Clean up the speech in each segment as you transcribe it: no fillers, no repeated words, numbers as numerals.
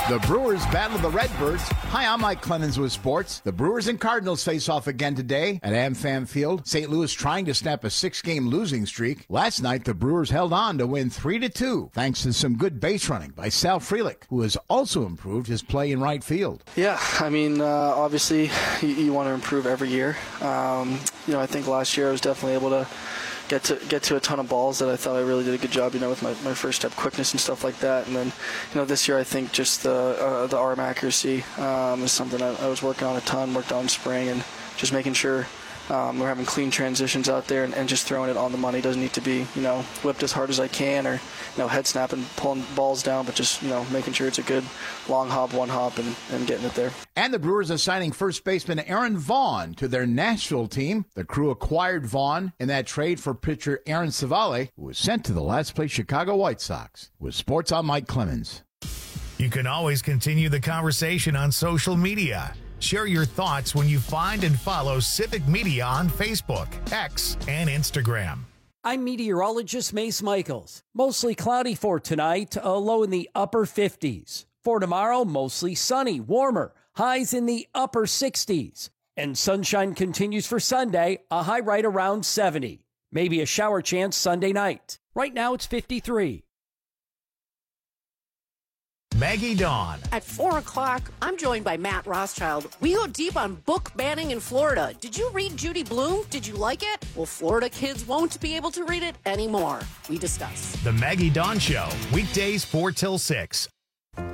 The Brewers battle the Redbirds. Hi, I'm Mike Clemens with sports. The Brewers and Cardinals face off again today at AmFam Field. St. Louis trying to snap a 6-game losing streak. Last night, the Brewers held on to win 3-2, thanks to some good base running by Sal Frelick, who has also improved his play in right field. Yeah, I mean, obviously, you want to improve every year. I think last year I was definitely able to get to a ton of balls that I thought I really did a good job, with my first step quickness and stuff like that. And then, this year I think just the arm accuracy is something I was working on a ton, worked on in spring, and just making sure we're having clean transitions out there and just throwing it on the money. Doesn't need to be, whipped as hard as I can or, head snapping, pulling balls down, but just, making sure it's a good long hop, one hop, and getting it there. And the Brewers are signing first baseman Aaron Vaughn to their Nashville team. The Crew acquired Vaughn in that trade for pitcher Aaron Savale, who was sent to the last-place Chicago White Sox. With sports, I'm Mike Clemens. You can always continue the conversation on social media. Share your thoughts when you find and follow Civic Media on Facebook, X, and Instagram. I'm meteorologist Mace Michaels. Mostly cloudy for tonight, a low in the upper 50s. For tomorrow, mostly sunny, warmer, highs in the upper 60s. And sunshine continues for Sunday, a high right around 70. Maybe a shower chance Sunday night. Right now it's 53. Maggie Dawn. At 4 o'clock, I'm joined by Matt Rothschild. We go deep on book banning in Florida. Did you read Judy Blume? Did you like it? Well, Florida kids won't be able to read it anymore. We discuss. The Maggie Dawn Show, weekdays 4 till 6. Mommy,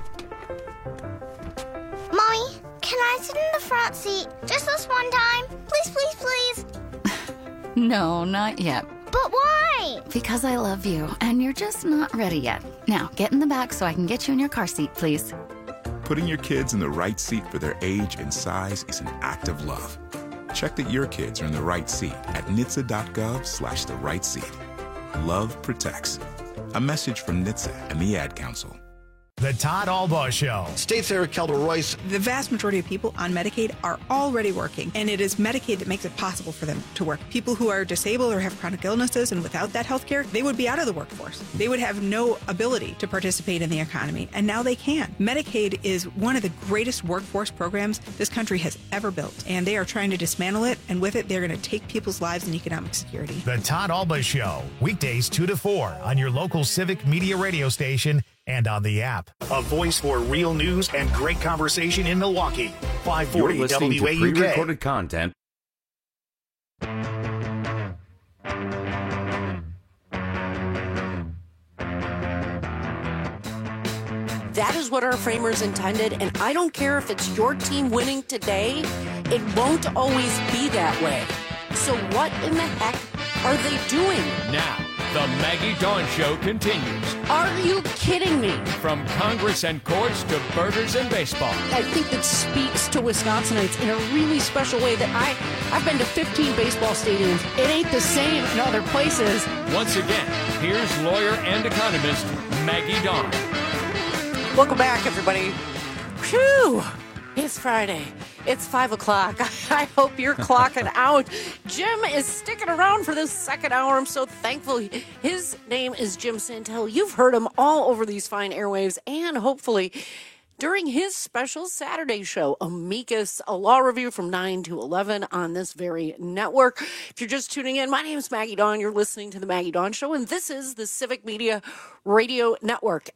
can I sit in the front seat just this one time? Please, please, please. No, not yet. But why? Because I love you, and you're just not ready yet. Now, get in the back so I can get you in your car seat, please. Putting your kids in the right seat for their age and size is an act of love. Check that your kids are in the right seat at NHTSA.gov/the right seat. Love protects. A message from NHTSA and the Ad Council. The Todd Albaugh Show. State Senator Kelda Royce. The vast majority of people on Medicaid are already working, and it is Medicaid that makes it possible for them to work. People who are disabled or have chronic illnesses and without that health care, they would be out of the workforce. They would have no ability to participate in the economy, and now they can. Medicaid is one of the greatest workforce programs this country has ever built, and they are trying to dismantle it, and with it, they're going to take people's lives and economic security. The Todd Albaugh Show, weekdays 2 to 4 on your local Civic Media radio station and on the app. A voice for real news and great conversation in Milwaukee. 540 You're listening to WAUK. pre-recorded content. That is what our framers intended, and I don't care if it's your team winning today, it won't always be that way. So what in the heck are they doing? Now, the Maggie Dawn Show continues. Are you kidding me? From Congress and courts to burgers and baseball. I think that speaks to Wisconsinites in a really special way that I've been to 15 baseball stadiums. It ain't the same in other places. Once again, here's lawyer and economist Maggie Dawn. Welcome back, everybody. Whew. It's Friday. It's 5 o'clock. I hope you're clocking out. Jim is sticking around for this second hour. I'm so thankful. His name is Jim Santel. You've heard him all over these fine airwaves and hopefully during his special Saturday show, Amicus, a law review from 9 to 11 on this very network. If you're just tuning in, my name is Maggie Dawn. You're listening to The Maggie Dawn Show, and this is the Civic Media Radio Network,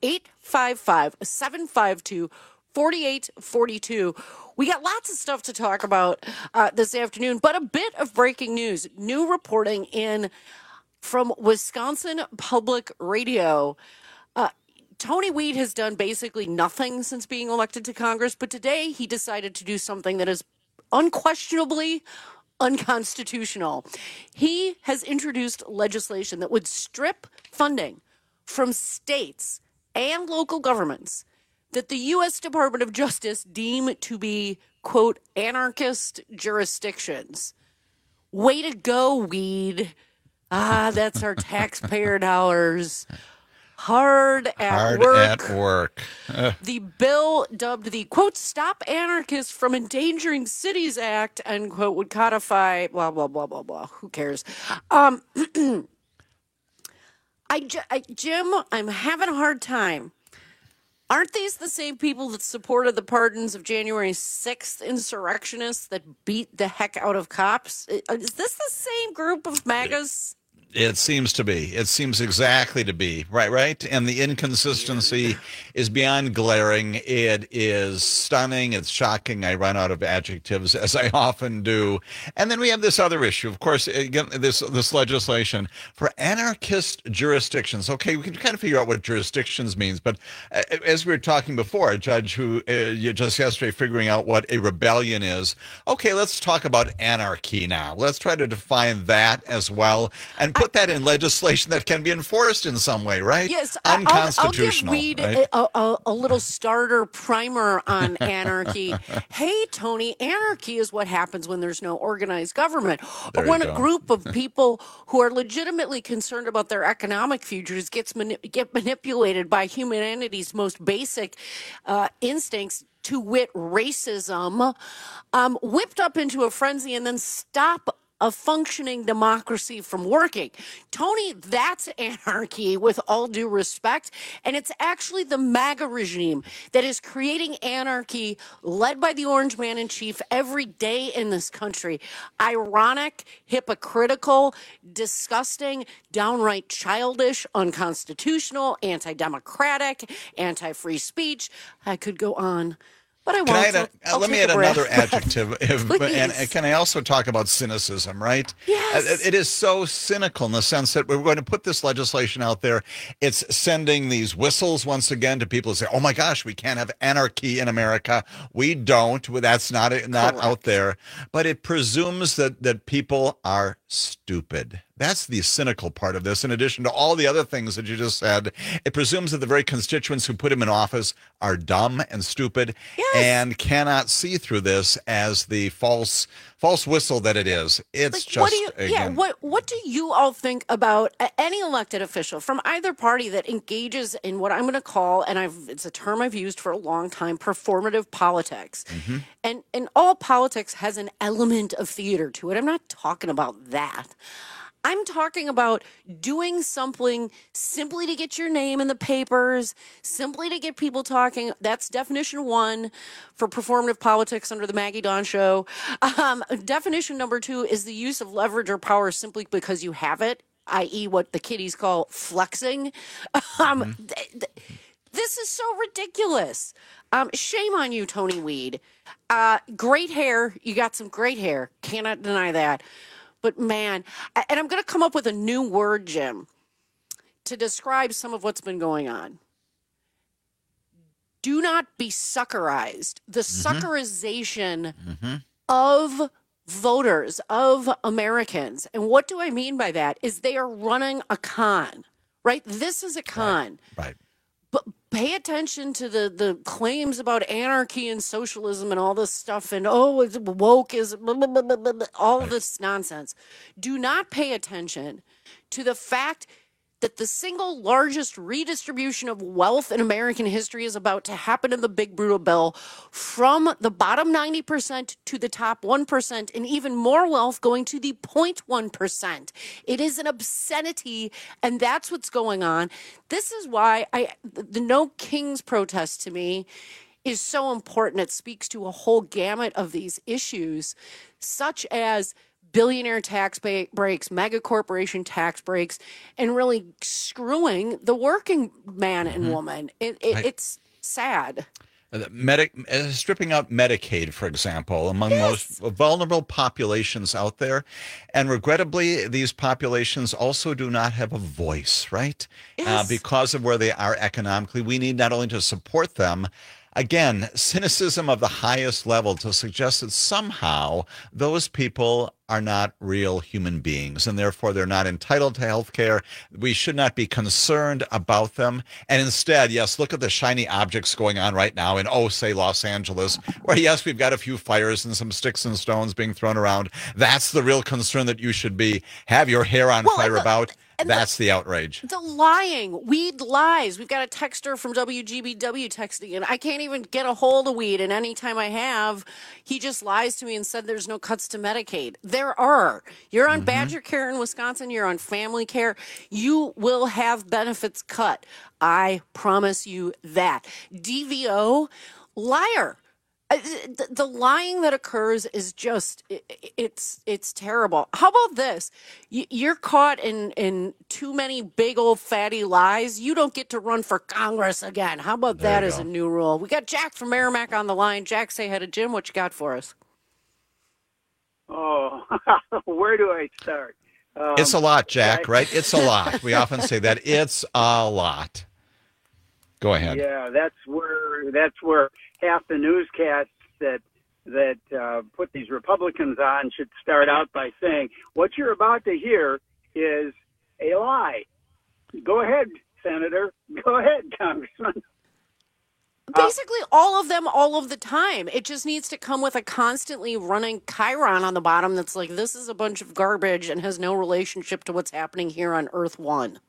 855-752-4842. We got lots of stuff to talk about this afternoon, but a bit of breaking news. New reporting in from Wisconsin Public Radio. Tony Weed has done basically nothing since being elected to Congress, but today he decided to do something that is unquestionably unconstitutional. He has introduced legislation that would strip funding from states and local governments that the U.S. Department of Justice deem to be, quote, anarchist jurisdictions. Way to go, Weed. That's our taxpayer dollars. Hard at work. The bill, dubbed the, quote, Stop Anarchists from Endangering Cities Act, end quote, would codify, blah, blah, blah, blah, blah. Who cares? Jim, I'm having a hard time Aren't these the same people that supported the pardons of January 6th insurrectionists that beat the heck out of cops? Is this the same group of MAGAs? It seems to be. It seems exactly to be. Right? And the inconsistency is beyond glaring. It is stunning. It's shocking. I run out of adjectives, as I often do. And then we have this other issue. Of course, again, this legislation for anarchist jurisdictions. Okay, we can kind of figure out what jurisdictions means. But as we were talking before, a judge who just yesterday figuring out what a rebellion is. Okay, let's talk about anarchy now. Let's try to define that as well and put that in legislation that can be enforced in some way, right? Yes, unconstitutional. I'll give right? Reed a little starter primer on anarchy. Hey, Tony, anarchy is what happens when there's no organized government. Or when a group of people who are legitimately concerned about their economic futures get manipulated by humanity's most basic instincts, to wit, racism, whipped up into a frenzy and then stop a functioning democracy from working. Tony, that's anarchy with all due respect. And it's actually the MAGA regime that is creating anarchy led by the Orange Man in Chief every day in this country. Ironic, hypocritical, disgusting, downright childish, unconstitutional, anti-democratic, anti-free speech. I could go on. But I won't. Let me add another adjective. And can I also talk about cynicism, right? Yes. It is so cynical in the sense that we're going to put this legislation out there. It's sending these whistles once again to people who say, oh, my gosh, we can't have anarchy in America. We don't. That's not out there. But it presumes that people are stupid. That's the cynical part of this. In addition to all the other things that you just said, it presumes that the very constituents who put him in office are dumb and stupid and cannot see through this as the false whistle that it is. It's just what do you all think about any elected official from either party that engages in what I'm going to call, and it's a term I've used for a long time, performative politics. Mm-hmm. And all politics has an element of theater to it. I'm not talking about that. I'm talking about doing something simply to get your name in the papers, simply to get people talking. That's definition one for performative politics under the Maggie Dawn Show. Definition number two is the use of leverage or power simply because you have it, i.e. what the kiddies call flexing. This is so ridiculous. Shame on you, Tony Weed. Great hair. You got some great hair. Cannot deny that. But man, and I'm going to come up with a new word, Jim, to describe some of what's been going on. Do not be suckerized. The suckerization of voters, of Americans. And what do I mean by that? Is they are running a con, right? This is a con. Right. But pay attention to the claims about anarchy and socialism and all this stuff and, it's woke is blah, blah, blah, blah, blah, all of this nonsense. Do not pay attention to the fact that the single largest redistribution of wealth in American history is about to happen in the Big Brutal Bill, from the bottom 90% to the top 1%, and even more wealth going to the 0.1%. It is an obscenity, and that's what's going on. This is why the No Kings protest to me is so important. It speaks to a whole gamut of these issues, such as billionaire tax breaks, mega corporation tax breaks, and really screwing the working man and woman. It's sad. Stripping out Medicaid, for example, among most vulnerable populations out there. And regrettably, these populations also do not have a voice, right? Because of where they are economically. We need not only to support them, again, cynicism of the highest level to suggest that somehow those people are not real human beings, and therefore they're not entitled to health care. We should not be concerned about them. And instead, yes, look at the shiny objects going on right now in, say, Los Angeles, where, yes, we've got a few fires and some sticks and stones being thrown around. That's the real concern that you should have your hair on fire about. And That's the outrage. The lying. Weed lies. We've got a texter from WGBW texting, and I can't even get a hold of Weed. And anytime I have, he just lies to me and said there's no cuts to Medicaid. There are. You're on Badger Care in Wisconsin. You're on Family Care. You will have benefits cut. I promise you that. DVO, liar. The lying that occurs is just, it's terrible. How about this? You're caught in too many big old fatty lies. You don't get to run for Congress again. How about that as a new rule? We got Jack from Merrimack on the line. Jack, say hi to Jim. What you got for us? Oh, where do I start? It's a lot, Jack, right? It's a lot. We often say that. It's a lot. Go ahead. Yeah, that's where half the newscasts that put these Republicans on should start out by saying, what you're about to hear is a lie. Go ahead, Senator. Go ahead, Congressman. Basically, all of them, all of the time. It just needs to come with a constantly running chyron on the bottom that's like, this is a bunch of garbage and has no relationship to what's happening here on Earth 1.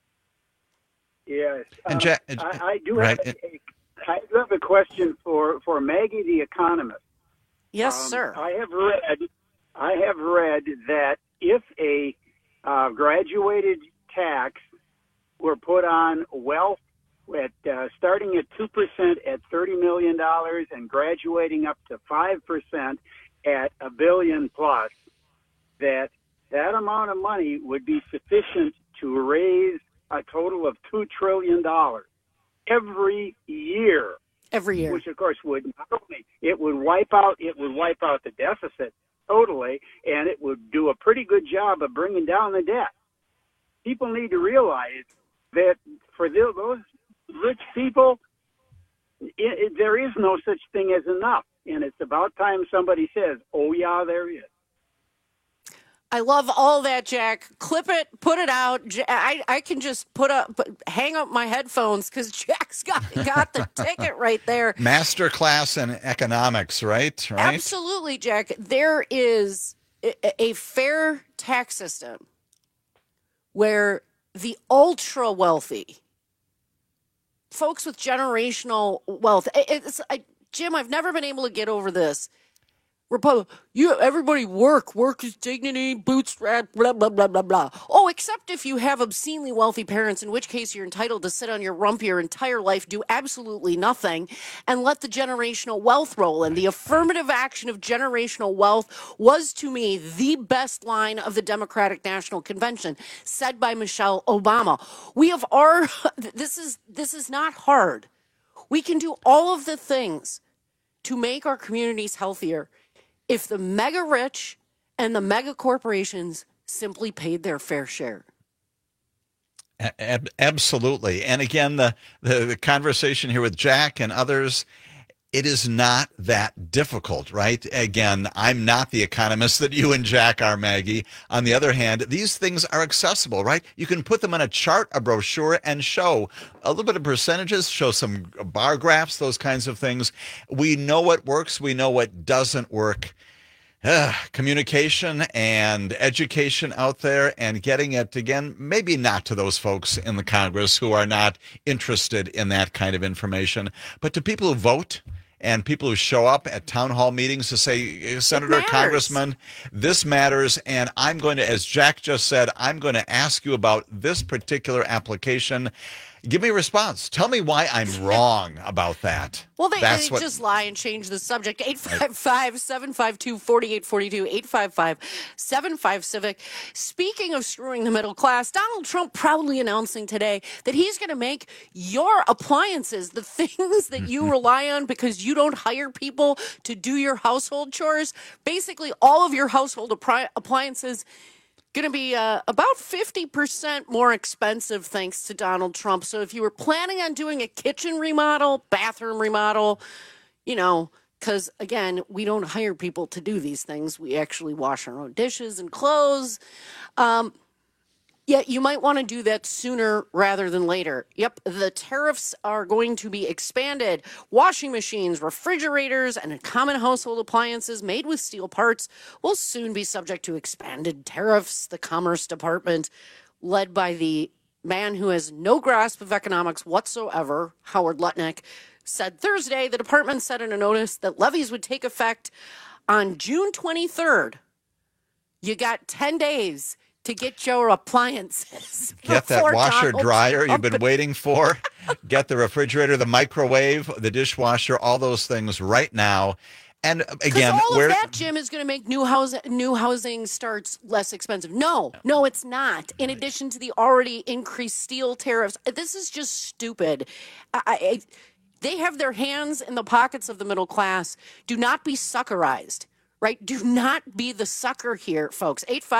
Yes. And Jack, I do have a question for Maggie the economist. Yes, sir. I have read that if a graduated tax were put on wealth at starting at 2% at $30 million and graduating up to 5% at $1 billion plus, that amount of money would be sufficient to raise a total of $2 trillion every year. Every year. Which of course would not only it would wipe out the deficit totally, and it would do a pretty good job of bringing down the debt. People need to realize that for those rich people, there is no such thing as enough, and it's about time somebody says, "Oh yeah, there is." I love all that, Jack. Clip it, put it out. I can just hang up my headphones because Jack's got the ticket right there. Master class in economics, right? Absolutely, Jack. There is a fair tax system where the ultra wealthy, folks with generational wealth, Jim, I've never been able to get over this. Everybody work is dignity, bootstrap, blah, blah, blah, blah, blah. Oh, except if you have obscenely wealthy parents, in which case you're entitled to sit on your rump your entire life, do absolutely nothing, and let the generational wealth roll in. The affirmative action of generational wealth was, to me, the best line of the Democratic National Convention, said by Michelle Obama. This is not hard. We can do all of the things to make our communities healthier if the mega rich and the mega corporations simply paid their fair share. Absolutely. And again, the conversation here with Jack and others, it is not that difficult, right? Again, I'm not the economist that you and Jack are, Maggie. On the other hand, these things are accessible, right? You can put them on a chart, a brochure, and show a little bit of percentages, show some bar graphs, those kinds of things. We know what works. We know what doesn't work. Communication and education out there and getting it, again, maybe not to those folks in the Congress who are not interested in that kind of information, but to people who vote and people who show up at town hall meetings to say, Senator, Congressman, this matters. And I'm going to, as Jack just said, I'm going to ask you about this particular application. Give me a response. Tell me why I'm wrong about that. Well, they just lie and change the subject. 855-752-4842, 855-75-CIVIC. Speaking of screwing the middle class, Donald Trump proudly announcing today that he's going to make your appliances, the things that you rely on because you don't hire people to do your household chores, basically all of your household appliances going to be about 50% more expensive thanks to Donald Trump. So if you were planning on doing a kitchen remodel, bathroom remodel, because, again, we don't hire people to do these things. We actually wash our own dishes and clothes. You might want to do that sooner rather than later. Yep, the tariffs are going to be expanded. Washing machines, refrigerators, and common household appliances made with steel parts will soon be subject to expanded tariffs. The Commerce Department led by the man who has no grasp of economics whatsoever, Howard Lutnick, said Thursday the department said in a notice that levies would take effect on June 23rd. You got 10 days to get your appliances. Get that washer Donald dryer Trump. you've been waiting for. Get the refrigerator, the microwave, the dishwasher, all those things right now. And again, all of that, Jim, is going to make new housing starts less expensive. No, it's not. In addition to the already increased steel tariffs, this is just stupid. They have their hands in the pockets of the middle class. Do not be suckerized. Right? Do not be the sucker here, folks.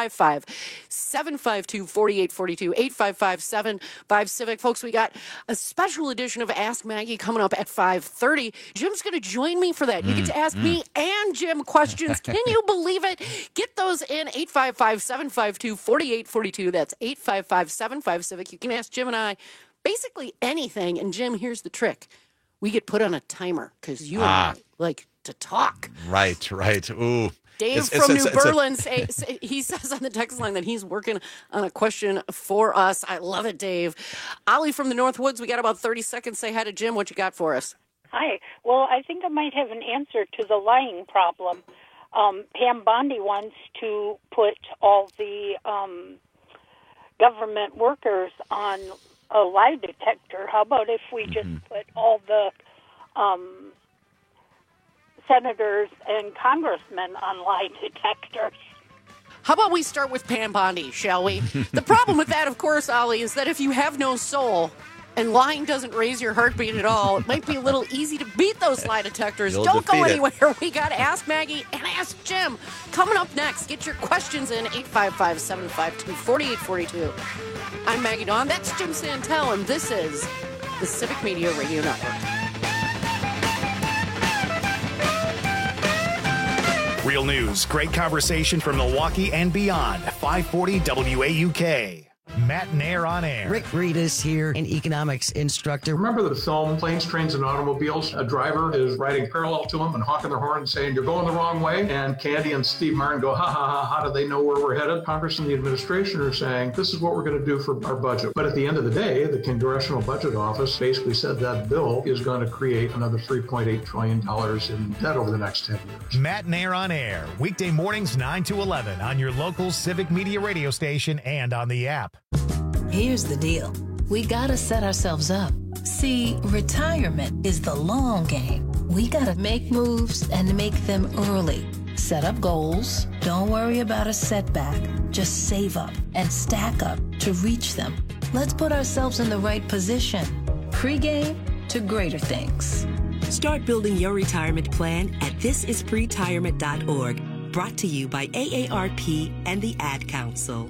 855-752-4842, 855-75-CIVIC. Folks, we got a special edition of Ask Maggie coming up at 5:30. Jim's going to join me for that. You get to ask me and Jim questions. Can you believe it? Get those in, 855-752-4842. That's 855-75-CIVIC. You can ask Jim and I basically anything. And Jim, here's the trick. We get put on a timer because you and I like to talk. Right. Ooh. Dave from New Berlin, he says on the text line that he's working on a question for us. I love it, Dave. Ollie from the North Woods, we got about 30 seconds. Say hi to Jim. What you got for us? Hi. Well, I think I might have an answer to the lying problem. Pam Bondi wants to put all the government workers on a lie detector. How about if we just put all the senators and congressmen on lie detectors? How about we start with Pam Bondi, shall we? The problem with that, of course, Ollie, is that if you have no soul and lying doesn't raise your heartbeat at all, it might be a little easy to beat those lie detectors. Don't go anywhere. We got Ask Maggie and Ask Jim coming up next. Get your questions in, 855-752-4842. I'm Maggie Dawn. That's Jim Santel, and this is the Civic Media Radio Network. Real news, great conversation from Milwaukee and beyond. 540 WAUK. Matt Nair on air. Rick Reedus here, an economics instructor. Remember the film Planes, Trains, and Automobiles? A driver is riding parallel to him and honking their horn and saying, "You're going the wrong way." And Candy and Steve Martin go, "Ha ha ha, how do they know where we're headed?" Congress and the administration are saying, "This is what we're going to do for our budget." But at the end of the day, the Congressional Budget Office basically said that bill is going to create another $3.8 trillion in debt over the next 10 years. Matt Nair on air, weekday mornings 9 to 11 on your local Civic Media radio station and on the app. Here's the deal. We gotta set ourselves up. See, retirement is the long game. We gotta make moves and make them early. Set up goals. Don't worry about a setback. Just save up and stack up to reach them. Let's put ourselves in the right position. Pre-game to greater things. Start building your retirement plan at thisispretirement.org. Brought to you by AARP and the Ad Council.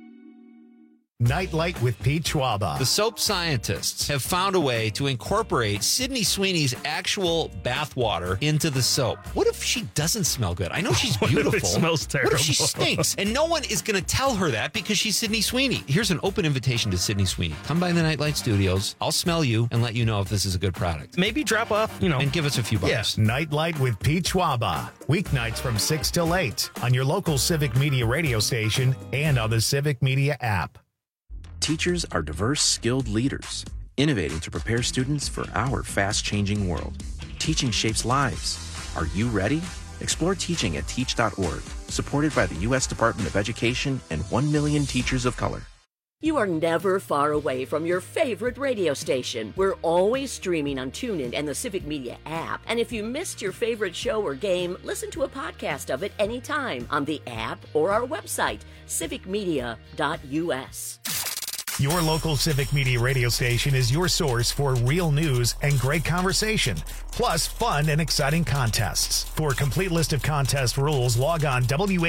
Nightlight with Pete Schwaba. The soap scientists have found a way to incorporate Sydney Sweeney's actual bathwater into the soap. What if she doesn't smell good? I know she's beautiful. It smells terrible. What if she stinks? And no one is going to tell her that because she's Sydney Sweeney. Here's an open invitation to Sydney Sweeney. Come by the Nightlight Studios. I'll smell you and let you know if this is a good product. Maybe drop off, and give us a few bucks. Yes. Nightlight with Pete Schwaba. Weeknights from 6 till 8 on your local Civic Media radio station and on the Civic Media app. Teachers are diverse, skilled leaders, innovating to prepare students for our fast-changing world. Teaching shapes lives. Are you ready? Explore teaching at teach.org, supported by the U.S. Department of Education and 1 million teachers of color. You are never far away from your favorite radio station. We're always streaming on TuneIn and the Civic Media app. And if you missed your favorite show or game, listen to a podcast of it anytime on the app or our website, civicmedia.us. Your local Civic Media radio station is your source for real news and great conversation, plus fun and exciting contests. For a complete list of contest rules, log on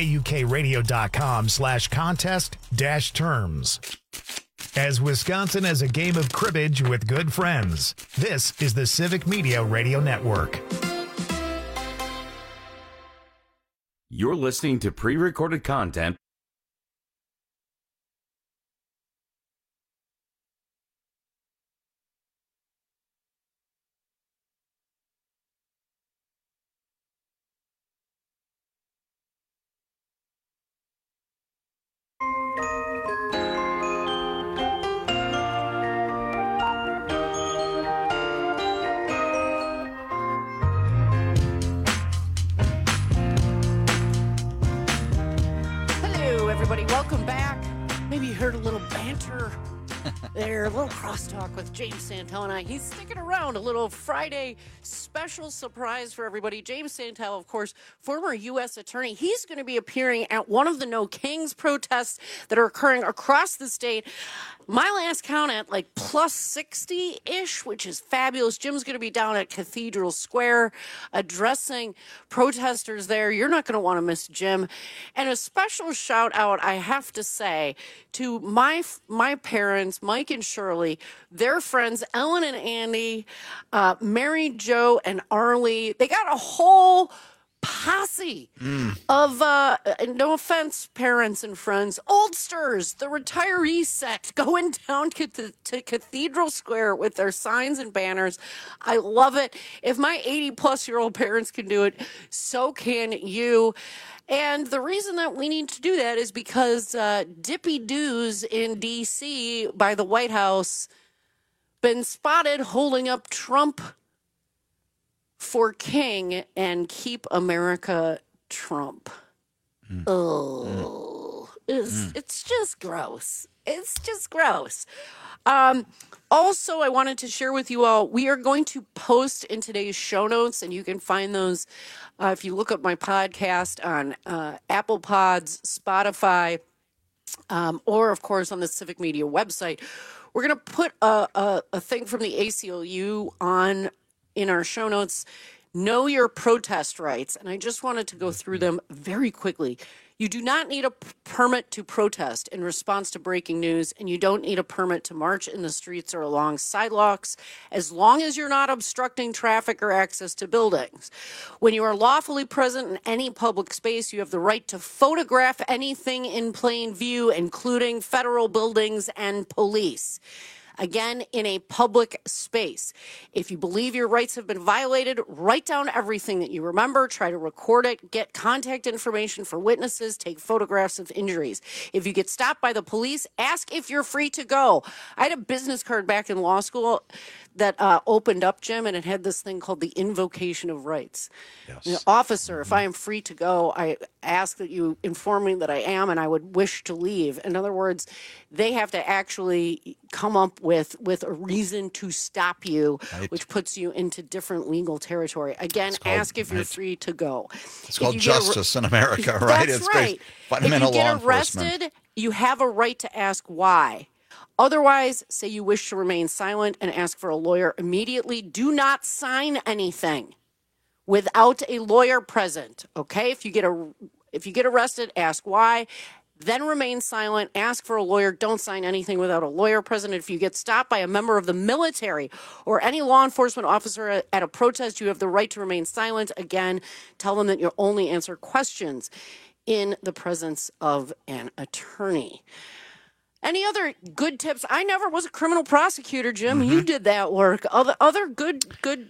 waukradio.com/contest-terms. As Wisconsin as a game of cribbage with good friends, this is the Civic Media Radio Network. You're listening to pre-recorded content. here. A little crosstalk with James Santella. He's sticking around. A little Friday special surprise for everybody. James Santella, of course, former U.S. attorney. He's going to be appearing at one of the No Kings protests that are occurring across the state. My last count at like plus 60-ish, which is fabulous. Jim's going to be down at Cathedral Square addressing protesters there. You're not going to want to miss Jim. And a special shout out, I have to say, to my parents, Mike and Shirley, their friends, Ellen and Andy, Mary Jo and Arlie. They got a whole posse of, no offense, parents and friends, oldsters, the retiree set going down to Cathedral Square with their signs and banners. I love it. If my 80-plus-year-old parents can do it, so can you. And the reason that we need to do that is because Dippy Doos in D.C. by the White House been spotted holding up Trump for king and keep America Trump. It's just gross. It's just gross. Also, I wanted to share with you all, we are going to post in today's show notes, and you can find those if you look up my podcast on Apple Pods, Spotify, or, of course, on the Civic Media website. We're going to put a thing from the ACLU on in our show notes, know your protest rights. And I just wanted to go through them very quickly. You do not need a permit to protest in response to breaking news, and you don't need a permit to march in the streets or along sidewalks, as long as you're not obstructing traffic or access to buildings. When you are lawfully present in any public space, you have the right to photograph anything in plain view, including federal buildings and police. Again, in a public space. If you believe your rights have been violated, write down everything that you remember, try to record it, get contact information for witnesses, take photographs of injuries. If you get stopped by the police, ask if you're free to go. I had a business card back in law school that opened up, Jim, and it had this thing called the invocation of rights. Yes. You know, officer, if I am free to go, I ask that you inform me that I am and I would wish to leave. In other words, they have to actually come up with a reason to stop you, right, which puts you into different legal territory. Again, ask if you're free to go. It's called justice in America, right? That's it's right. Fundamental if you law get arrested, you have a right to ask why. Otherwise, say you wish to remain silent and ask for a lawyer immediately. Do not sign anything without a lawyer present. Okay? If you get arrested, ask why. Then remain silent, ask for a lawyer, don't sign anything without a lawyer present. If you get stopped by a member of the military or any law enforcement officer at a protest, you have the right to remain silent. Again, tell them that you'll only answer questions in the presence of an attorney. Any other good tips? I never was a criminal prosecutor, Jim. You did that work. Other good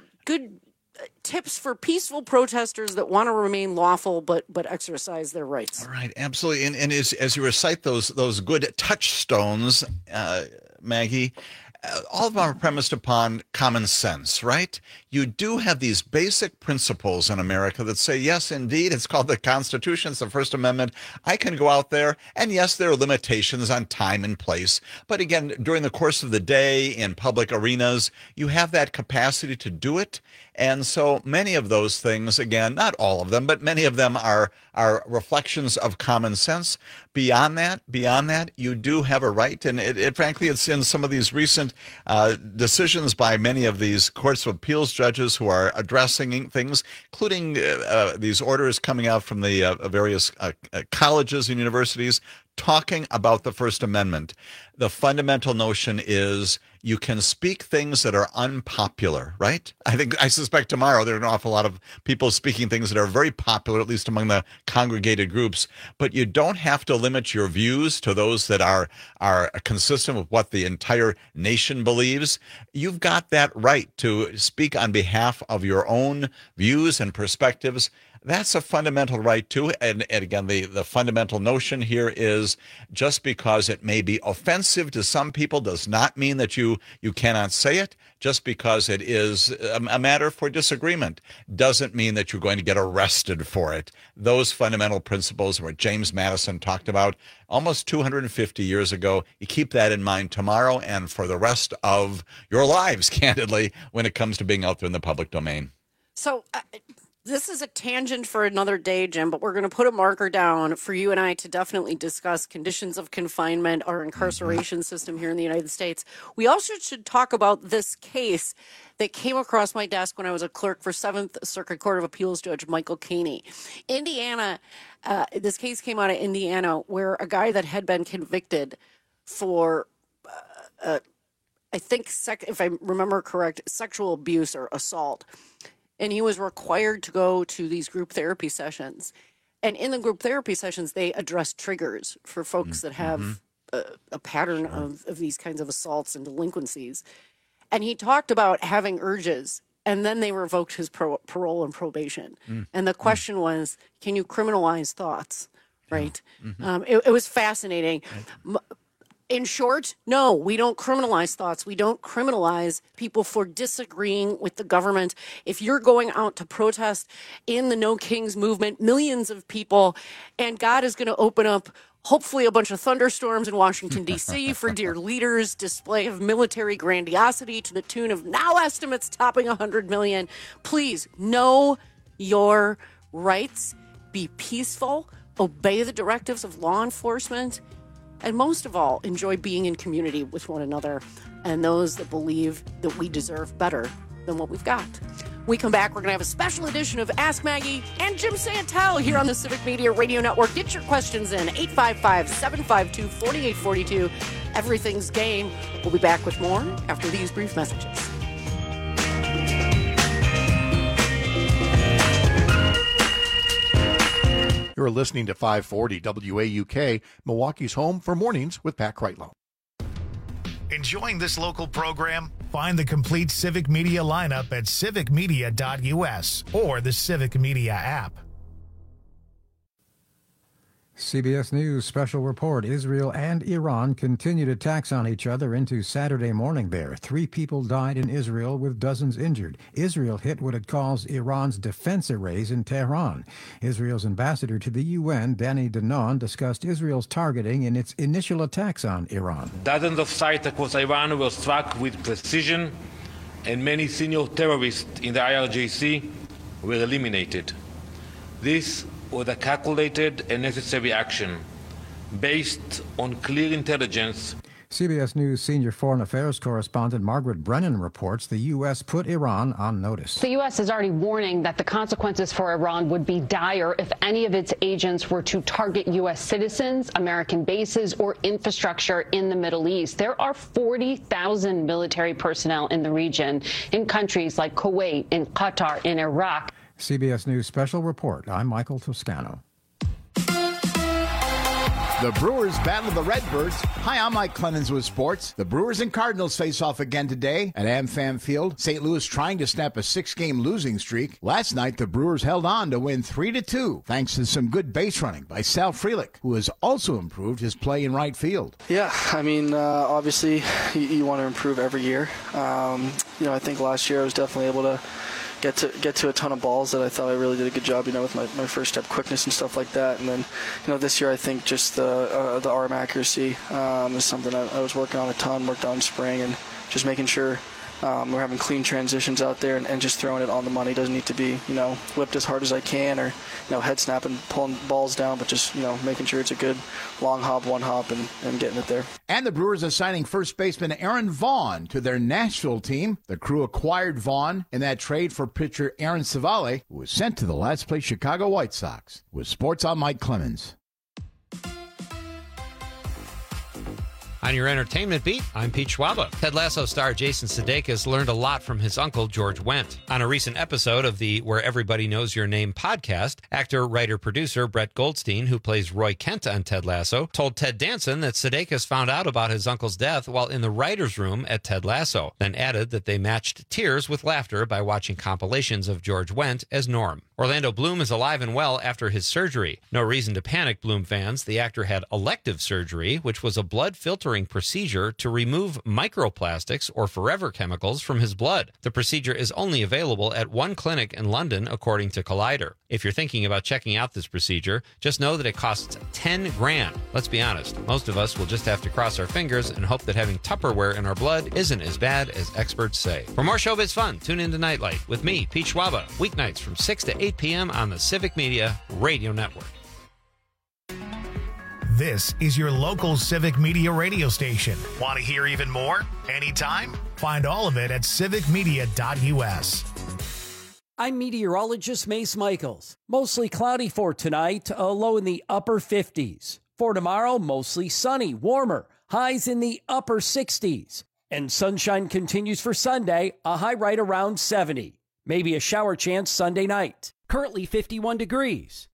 tips for peaceful protesters that want to remain lawful but exercise their rights. All right, absolutely. And as you recite those good touchstones, Maggie, all of them are premised upon common sense, right? You do have these basic principles in America that say, yes, indeed, it's called the Constitution, it's the First Amendment. I can go out there, and yes, there are limitations on time and place. But again, during the course of the day in public arenas, you have that capacity to do it. And so many of those things, again, not all of them, but many of them are reflections of common sense. Beyond that, you do have a right. And frankly, it's in some of these recent decisions by many of these courts of appeals judges who are addressing things, including these orders coming out from the various colleges and universities talking about the First Amendment. The fundamental notion is you can speak things that are unpopular, right? I suspect tomorrow there are an awful lot of people speaking things that are very popular, at least among the congregated groups, but you don't have to limit your views to those that are consistent with what the entire nation believes. You've got that right to speak on behalf of your own views and perspectives. That's a fundamental right, too. And again, the fundamental notion here is just because it may be offensive to some people does not mean that you cannot say it. Just because it is a matter for disagreement doesn't mean that you're going to get arrested for it. Those fundamental principles are what James Madison talked about almost 250 years ago. You keep that in mind tomorrow and for the rest of your lives, candidly, when it comes to being out there in the public domain. So this is a tangent for another day, Jim, but we're going to put a marker down for you and I to definitely discuss conditions of confinement, our incarceration system here in the United States. We also should talk about this case that came across my desk when I was a clerk for 7th Circuit Court of Appeals Judge Michael Caney. Indiana, this case came out of Indiana where a guy that had been convicted for, I think, if I remember correct, sexual abuse or assault. And he was required to go to these group therapy sessions. And in the group therapy sessions, they address triggers for folks that have a pattern of these kinds of assaults and delinquencies. And he talked about having urges, and then they revoked his parole and probation. And the question was, can you criminalize thoughts, right? It was fascinating. In short, no, we don't criminalize thoughts. We don't criminalize people for disagreeing with the government. If you're going out to protest in the No Kings movement, millions of people, and God is going to open up hopefully a bunch of thunderstorms in Washington, D.C. for dear leaders, display of military grandiosity to the tune of now estimates topping 100 million. Please know your rights, be peaceful, obey the directives of law enforcement, and most of all, enjoy being in community with one another and those that believe that we deserve better than what we've got. We come back, we're going to have a special edition of Ask Maggie and Jim Santel here on the Civic Media Radio Network. Get your questions in, 855-752-4842. Everything's game. We'll be back with more after these brief messages. You're listening to 540 WAUK, Milwaukee's home for mornings with Pat Kreitlow. Enjoying this local program? Find the complete Civic Media lineup at civicmedia.us or the Civic Media app. CBS News special report. Israel and Iran continued attacks on each other into Saturday morning there. 3 people died in Israel with dozens injured. Israel hit what it calls Iran's defense arrays in Tehran. Israel's ambassador to the UN, Danny Danon, discussed Israel's targeting in its initial attacks on Iran. Dozens of sites across Iran were struck with precision, and many senior terrorists in the IRGC were eliminated. This was a calculated and necessary action based on clear intelligence. CBS News senior foreign affairs correspondent Margaret Brennan reports the U.S. put Iran on notice. The U.S. is already warning that the consequences for Iran would be dire if any of its agents were to target U.S. citizens, American bases, or infrastructure in the Middle East. There are 40,000 military personnel in the region in countries like Kuwait, in Qatar, in Iraq. CBS News special report. I'm Michael Toscano. The Brewers battle the Redbirds. Hi, I'm Mike Clemens with sports. The Brewers and Cardinals face off again today at AmFam Field. St. Louis trying to snap a 6-game losing streak. Last night, the Brewers held on to win 3-2, thanks to some good base running by Sal Frelick, who has also improved his play in right field. Yeah, I mean, obviously, you want to improve every year. I think last year I was definitely able to get to a ton of balls that I thought I really did a good job, with my first step quickness and stuff like that. And then, this year I think just the arm accuracy is something I was working on a ton, worked on spring, and just making sure we're having clean transitions out there and just throwing it on the money. Doesn't need to be, whipped as hard as I can or, head snapping, pulling balls down, but just, making sure it's a good long hop, one hop, and getting it there. And the Brewers are signing first baseman Aaron Vaughn to their Nashville team. The crew acquired Vaughn in that trade for pitcher Aaron Savale, who was sent to the last place Chicago White Sox. With sports, I'm Mike Clemens. On your entertainment beat, I'm Pete Schwaba. Ted Lasso star Jason Sudeikis learned a lot from his uncle, George Wendt. On a recent episode of the Where Everybody Knows Your Name podcast, actor, writer, producer Brett Goldstein, who plays Roy Kent on Ted Lasso, told Ted Danson that Sudeikis found out about his uncle's death while in the writer's room at Ted Lasso, then added that they matched tears with laughter by watching compilations of George Wendt as Norm. Orlando Bloom is alive and well after his surgery. No reason to panic, Bloom fans. The actor had elective surgery, which was a blood filtering procedure to remove microplastics or forever chemicals from his blood. The procedure is only available at one clinic in London, according to Collider. If you're thinking about checking out this procedure, just know that it costs $10,000. Let's be honest, most of us will just have to cross our fingers and hope that having Tupperware in our blood isn't as bad as experts say. For more showbiz fun, tune in to Nightlight with me, Pete Schwaba, weeknights from 6 to 8 p.m. on the Civic Media Radio Network. This is your local Civic Media radio station. Want to hear even more? Anytime? Find all of it at civicmedia.us. I'm meteorologist Mace Michaels. Mostly cloudy for tonight, a low in the upper 50s. For tomorrow, mostly sunny, warmer, highs in the upper 60s. And sunshine continues for Sunday, a high right around 70. Maybe a shower chance Sunday night. Currently 51 degrees.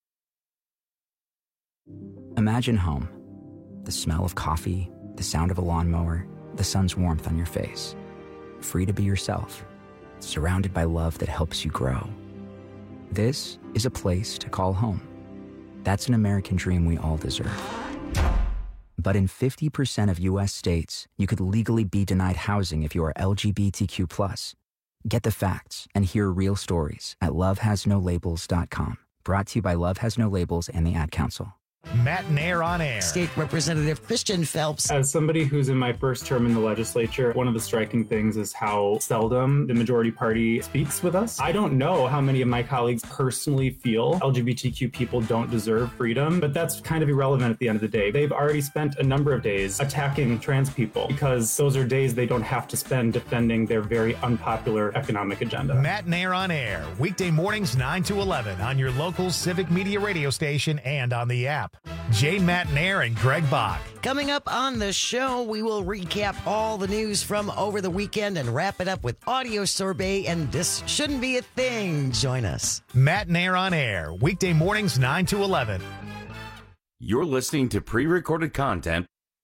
Imagine home. The smell of coffee, the sound of a lawnmower, the sun's warmth on your face. Free to be yourself. Surrounded by love that helps you grow. This is a place to call home. That's an American dream we all deserve. But in 50% of U.S. states, you could legally be denied housing if you are LGBTQ+. Get the facts and hear real stories at lovehasnolabels.com. Brought to you by Love Has No Labels and the Ad Council. Matt Nair on air. State Representative Christian Phelps. As somebody who's in my first term in the legislature, one of the striking things is how seldom the majority party speaks with us. I don't know how many of my colleagues personally feel LGBTQ people don't deserve freedom, but that's kind of irrelevant at the end of the day. They've already spent a number of days attacking trans people because those are days they don't have to spend defending their very unpopular economic agenda. Matt Nair on air, weekday mornings 9 to 11 on your local Civic Media radio station and on the app. Jane Matt Nair and Greg Bach. Coming up on the show, we will recap all the news from over the weekend and wrap it up with audio sorbet, and this shouldn't be a thing. Join us. Matt Nair on air, weekday mornings 9 to 11. You're listening to pre-recorded content.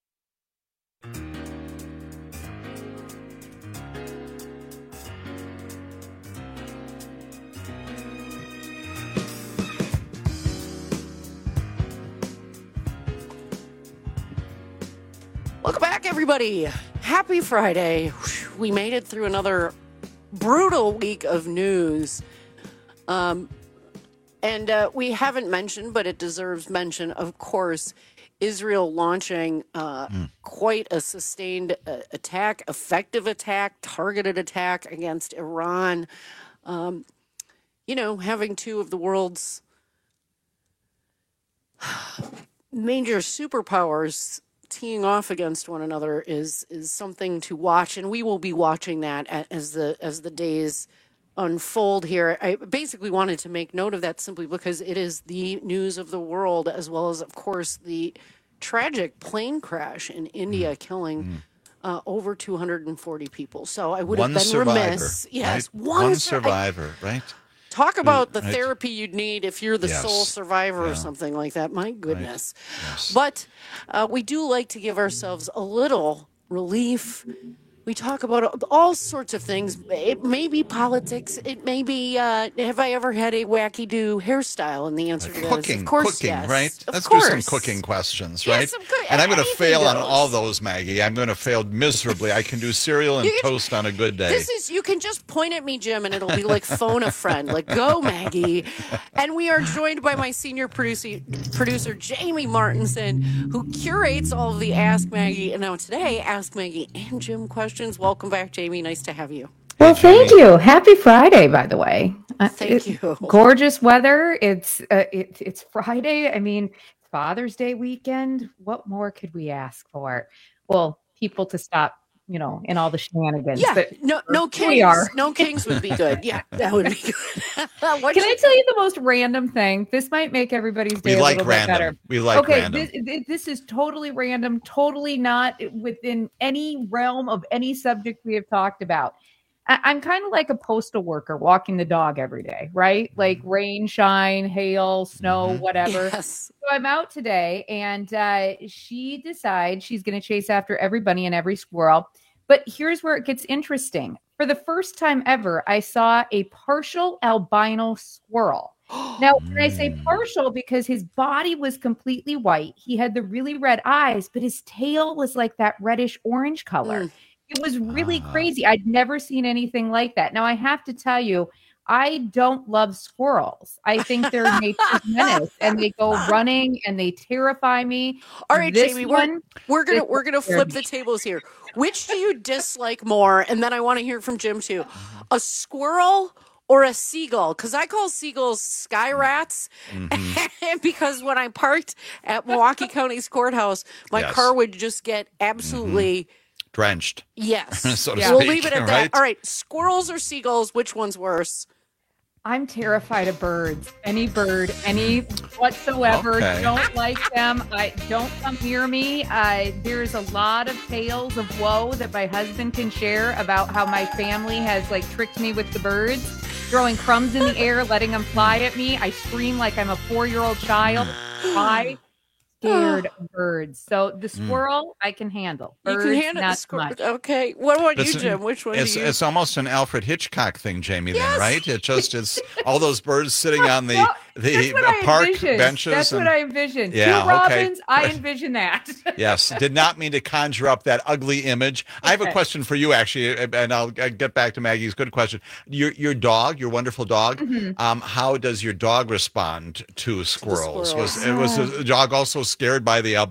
Welcome back, everybody. Happy Friday. We made it through another brutal week of news. And we haven't mentioned, but it deserves mention, of course, Israel launching quite a sustained attack, effective attack, targeted attack against Iran. Having two of the world's major superpowers teeing off against one another is something to watch, and we will be watching that as the days unfold here. I basically wanted to make note of that simply because it is the news of the world, as well as, of course, the tragic plane crash in India killing over 240 people. So I would have been remiss. Yes, right? One survivor, right? Talk about the therapy you'd need if you're the sole survivor or something like that. My goodness. Right. Yes. But we do like to give ourselves a little relief. We talk about all sorts of things. It may be politics. It may be, have I ever had a wacky-do hairstyle? And the answer to that is, of course, yes. Right? Of Let's course. do some cooking questions, right? Some and I'm going to fail goes. on all those, Maggie. I'm going to fail miserably. I can do cereal and toast on a good day. You can just point at me, Jim, and it'll be like phone a friend. Like, go, Maggie. And we are joined by my senior producer, Jamie Martinson, who curates all of the Ask Maggie, and now today, Ask Maggie and Jim questions. Welcome back, Jamie. Nice to have you. Well, thank you. Happy Friday, by the way. Thank you. Gorgeous weather. It's Friday. I mean, Father's Day weekend. What more could we ask for? Well, people to stop, in all the shenanigans. Yeah, but no kings. No kings would be good. Yeah, that would be good. Can I tell you the most random thing? This might make everybody's day a little bit better. We like random. This is totally random, totally not within any realm of any subject we have talked about. I'm kind of like a postal worker walking the dog every day, right? Like rain, shine, hail, snow, whatever. Yes. So I'm out today, and she decides she's going to chase after every bunny and every squirrel But here's where it gets interesting. For the first time ever, I saw a partial albino squirrel. Now, when I say partial, because his body was completely white, he had the really red eyes, but his tail was like that reddish orange color. It was really crazy. I'd never seen anything like that. Now, I have to tell you, I don't love squirrels. I think they're nature's menace, and they go running and they terrify me. All right, This Jamie, one, we're gonna flip the tables here. Which do you dislike more? And then I want to hear from Jim too. A squirrel or a seagull? Because I call seagulls sky rats. Because when I parked at Milwaukee County's courthouse, my car would just get absolutely drenched. Yes. So to We'll speak, leave it at right? that. All right, squirrels or seagulls? Which one's worse? I'm terrified of birds. Any bird, any whatsoever. Okay. Don't like them. Don't come near me. There's a lot of tales of woe that my husband can share about how my family has like tricked me with the birds, throwing crumbs in the air, letting them fly at me. I scream like I'm a 4-year-old child. I scared of birds. So the squirrel I can handle. Birds, you can handle not the squirrel. much. Okay. What about you, Listen, Jim? Which one do you? It's almost an Alfred Hitchcock thing, Jamie, then, right? It's all those birds sitting on the park benches. That's what I envisioned. Yeah, Two robins, okay. I envision that. Yes, did not mean to conjure up that ugly image. I have a question for you, actually, and I'll get back to Maggie's good question. Your dog, your wonderful dog, how does your dog respond to squirrels? Was the dog also scared by the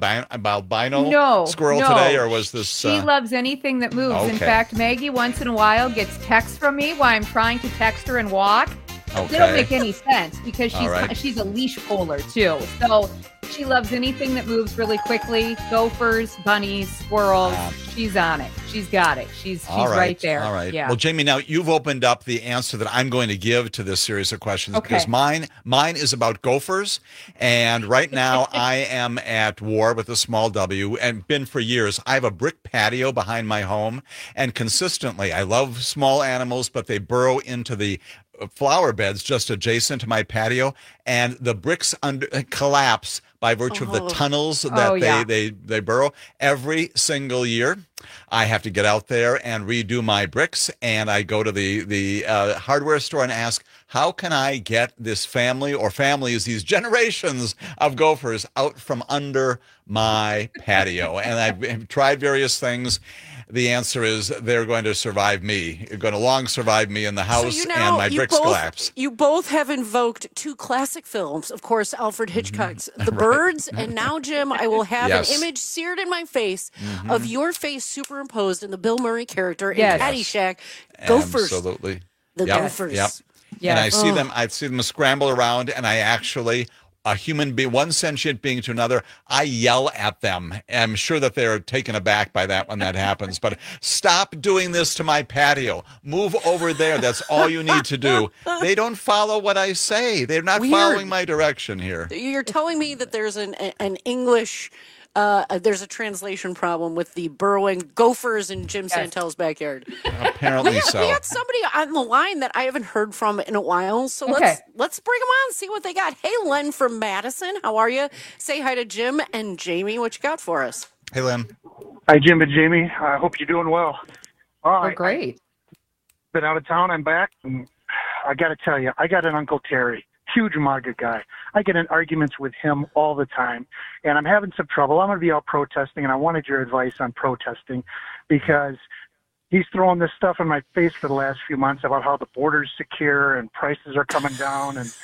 albino squirrel today, or was this? She loves anything that moves. Okay. In fact, Maggie once in a while gets texts from me while I'm trying to text her and walk. Okay. They don't make any sense because All right. she's a leash puller too. So she loves anything that moves really quickly. Gophers, bunnies, squirrels. She's on it. She's got it. She's right there. All right. Yeah. Well, Jamie, now you've opened up the answer that I'm going to give to this series of questions because mine is about gophers. And right now I am at war with a small W and been for years. I have a brick patio behind my home, and consistently I love small animals, but they burrow into the flower beds just adjacent to my patio, and the bricks collapse by virtue of the tunnels that they burrow every single year. I have to get out there and redo my bricks, and I go to the hardware store and ask, how can I get this family or families, these generations of gophers out from under my patio? And I've tried various things. The answer is they're going to survive me. They're going to long survive me in the house, and my bricks collapse. You both have invoked two classic films, of course, Alfred Hitchcock's The Birds, and now, Jim, I will have an image seared in my face of your face superimposed in the Bill Murray character in Caddyshack. Gophers. Absolutely. The gophers. Yep. And I see them scramble around, and I actually, a human being, one sentient being to another, I yell at them. I'm sure that they're taken aback by that when that happens. But stop doing this to my patio. Move over there. That's all you need to do. They don't follow what I say. They're not following my direction here. You're telling me that there's an English... there's a translation problem with the burrowing gophers in Jim Santel's backyard. Apparently so. We got somebody on the line that I haven't heard from in a while, so let's bring them on and see what they got. Hey, Len from Madison, how are you? Say hi to Jim and Jamie. What you got for us? Hey, Len. Hi, Jim and Jamie. I hope you're doing well. We're great. Been out of town. I'm back. And I got to tell you, I got an Uncle Terry. Huge MAGA guy. I get in arguments with him all the time, and I'm having some trouble. I'm going to be out protesting, and I wanted your advice on protesting because he's throwing this stuff in my face for the last few months about how the border's secure and prices are coming down, and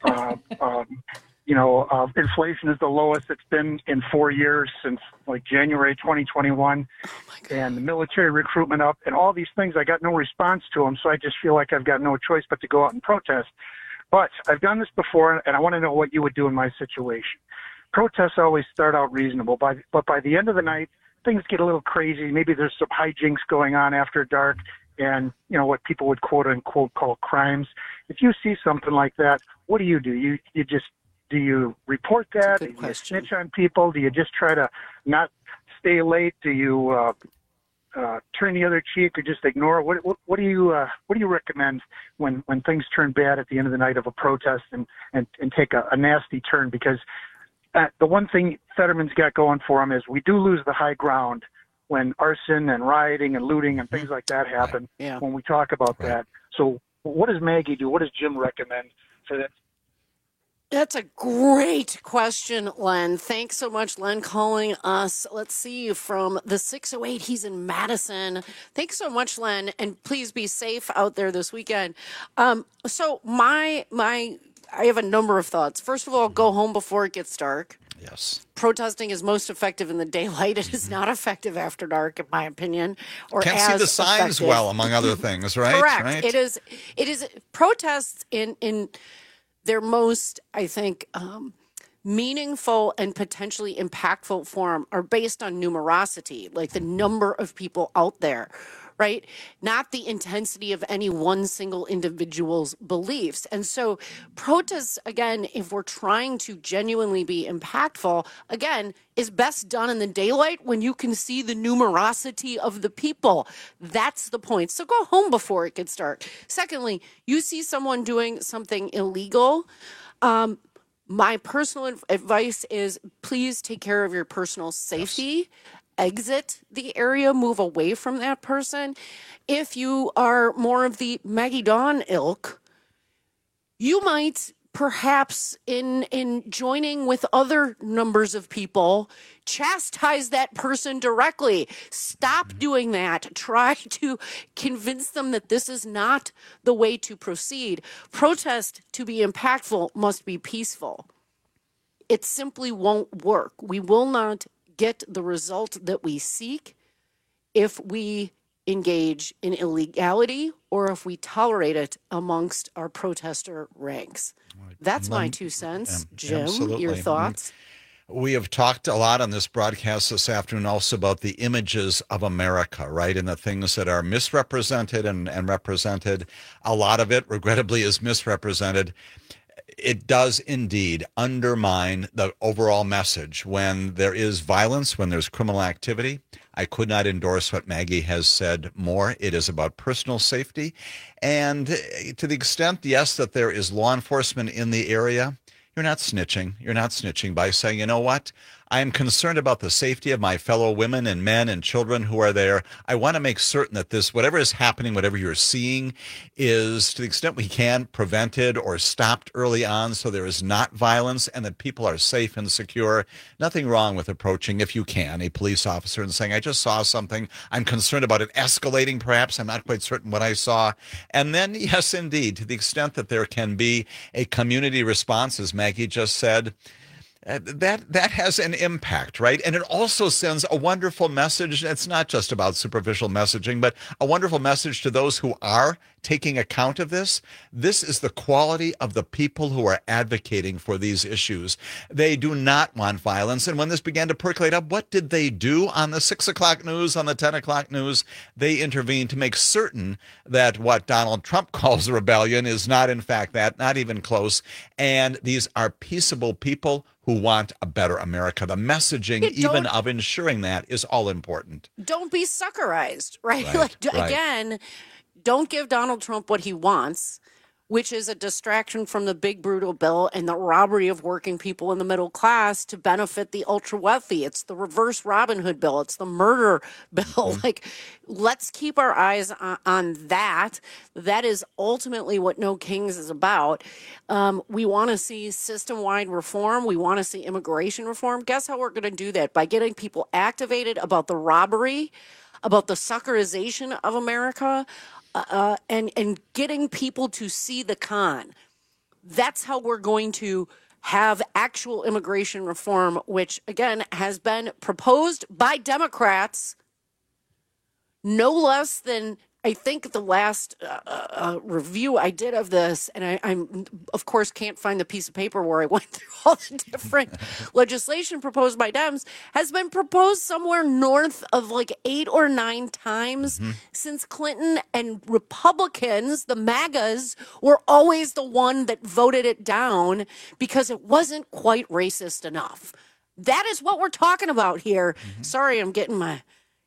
inflation is the lowest it's been in 4 years since like January 2021, and the military recruitment up, and all these things. I got no response to them, so I just feel like I've got no choice but to go out and protest. But I've done this before, and I want to know what you would do in my situation. Protests always start out reasonable, but by the end of the night, things get a little crazy. Maybe there's some hijinks going on after dark, and what people would quote unquote call crimes. If you see something like that, what do? You just do you report that? Do you snitch on people? Do you just try to not stay late? Do you turn the other cheek or just ignore? What do you recommend when things turn bad at the end of the night of a protest and take a nasty turn? Because the one thing Fetterman's got going for him is we do lose the high ground, when arson and rioting and looting and things like that happen when we talk about that. So what does Maggie do? What does Jim recommend for that? That's a great question, Len. Thanks so much, Len, calling us. Let's see, from the 608. He's in Madison. Thanks so much, Len, and please be safe out there this weekend. So I have a number of thoughts. First of all, go home before it gets dark. Yes. Protesting is most effective in the daylight. It is not effective after dark, in my opinion. Or can't see the signs effective. well, among other things, right? Correct. Right? It is protests in their most, I think, meaningful and potentially impactful form are based on numerosity, like the number of people out there, right? Not the intensity of any one single individual's beliefs. And so protests, again, if we're trying to genuinely be impactful, again, is best done in the daylight when you can see the numerosity of the people. That's the point. So go home before it gets dark. Secondly, you see someone doing something illegal. My personal advice is please take care of your personal safety. Exit the area, move away from that person. If you are more of the Maggie Dawn ilk, you might perhaps in joining with other numbers of people, chastise that person directly. Stop doing that. Try to convince them that this is not the way to proceed. Protest, to be impactful, must be peaceful. It simply won't work. We will not get the result that we seek if we engage in illegality or if we tolerate it amongst our protester ranks. That's my 2 cents. Jim, absolutely. Your thoughts? We have talked a lot on this broadcast this afternoon also about the images of America, right? And the things that are misrepresented and represented. A lot of it, regrettably, is misrepresented. It does indeed undermine the overall message when there is violence, when there's criminal activity. I could not endorse what Maggie has said more. It is about personal safety. And to the extent, yes, that there is law enforcement in the area, you're not snitching. You're not snitching by saying, you know what? I am concerned about the safety of my fellow women and men and children who are there. I want to make certain that this, whatever is happening, whatever you're seeing, is to the extent we can prevented or stopped early on so there is not violence and that people are safe and secure. Nothing wrong with approaching, if you can, a police officer and saying, I just saw something. I'm concerned about it escalating, perhaps. I'm not quite certain what I saw. And then, yes, indeed, to the extent that there can be a community response, as Maggie just said, that has an impact, right? And it also sends a wonderful message. It's not just about superficial messaging, but a wonderful message to those who are taking account of this. This is the quality of the people who are advocating for these issues. They do not want violence. And when this began to percolate up, what did they do on the 6 o'clock news, on the 10 o'clock news? They intervened to make certain that what Donald Trump calls a rebellion is not, in fact, that, not even close. And these are peaceable people who want a better America. The messaging, even of ensuring that, is all important. Don't be suckerized, right? Right, Again, don't give Donald Trump what he wants, which is a distraction from the big brutal bill and the robbery of working people in the middle class to benefit the ultra wealthy. It's the reverse Robin Hood bill. It's the murder bill. Like, let's keep our eyes on that. That is ultimately what No Kings is about. We want to see system-wide reform. We want to see immigration reform. Guess how we're going to do that? By getting people activated about the robbery, about the suckerization of America, and getting people to see the con. That's how we're going to have actual immigration reform, which, again, has been proposed by Democrats no less than, I think, the last review I did of this, and I'm of course can't find the piece of paper where I went through all the different legislation proposed by Dems, has been proposed somewhere north of like 8 or 9 times since Clinton, and Republicans, the MAGAs, were always the one that voted it down because it wasn't quite racist enough. That is what we're talking about here. Sorry, I'm getting my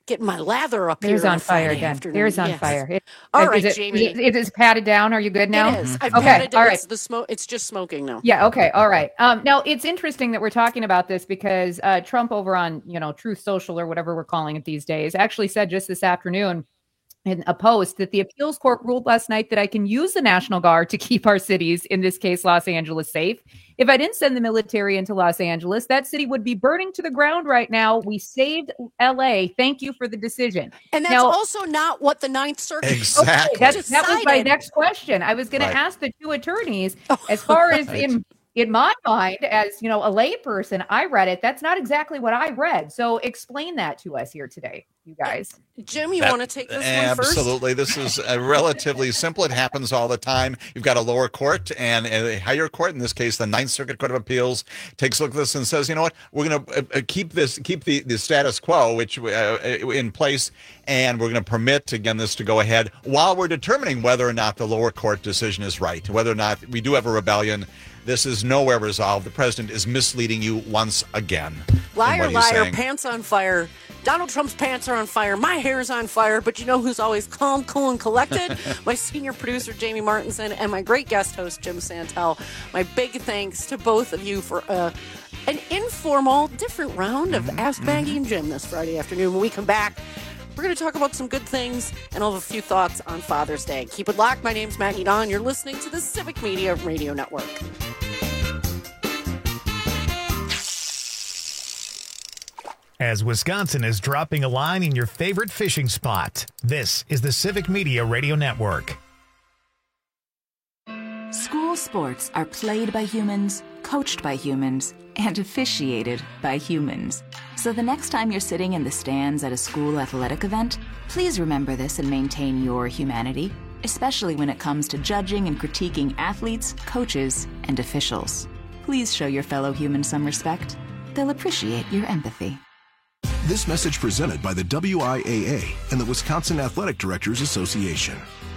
getting my lather up There's here on fire Friday again. afternoon. There's on Yes. fire. All right, is Jamie. It is patted down. Are you good now? It is. I've okay. patted it. All right. It's the smoke. It's just smoking now. Yeah. Okay. All right. Now it's interesting that we're talking about this because Trump over on, Truth Social or whatever we're calling it these days actually said just this afternoon in a post that the appeals court ruled last night that I can use the National Guard to keep our cities, in this case, Los Angeles, safe. If I didn't send the military into Los Angeles, that city would be burning to the ground right now. We saved LA. Thank you for the decision. And that's also not what the Ninth Circuit Exactly. That was my next question. I was going Right. to ask the two attorneys, as far as in my mind, as a layperson, I read it. That's not exactly what I read. So explain that to us here today, you guys. Jim, you want to take this one first? Absolutely. This is relatively simple. It happens all the time. You've got a lower court and a higher court, in this case, the Ninth Circuit Court of Appeals, takes a look at this and says, you know what, we're going to keep the status quo, which in place, and we're going to permit, again, this to go ahead while we're determining whether or not the lower court decision is right, whether or not we do have a rebellion. This is nowhere resolved. The president is misleading you once again. Liar, liar, pants on fire. Donald Trump's pants are on fire. My hair's on fire. But you know who's always calm, cool, and collected? My senior producer, Jamie Martinson, and my great guest host, Jim Santel. My big thanks to both of you for an informal, different round of Ask Maggie and Jim this Friday afternoon. When we come back, we're going to talk about some good things, and I'll have a few thoughts on Father's Day. Keep it locked. My name's Maggie Don. You're listening to the Civic Media Radio Network. As Wisconsin is dropping a line in your favorite fishing spot, this is the Civic Media Radio Network. School sports are played by humans, coached by humans, and officiated by humans. So the next time you're sitting in the stands at a school athletic event, please remember this and maintain your humanity, especially when it comes to judging and critiquing athletes, coaches, and officials. Please show your fellow humans some respect. They'll appreciate your empathy. This message presented by the WIAA and the Wisconsin Athletic Directors Association.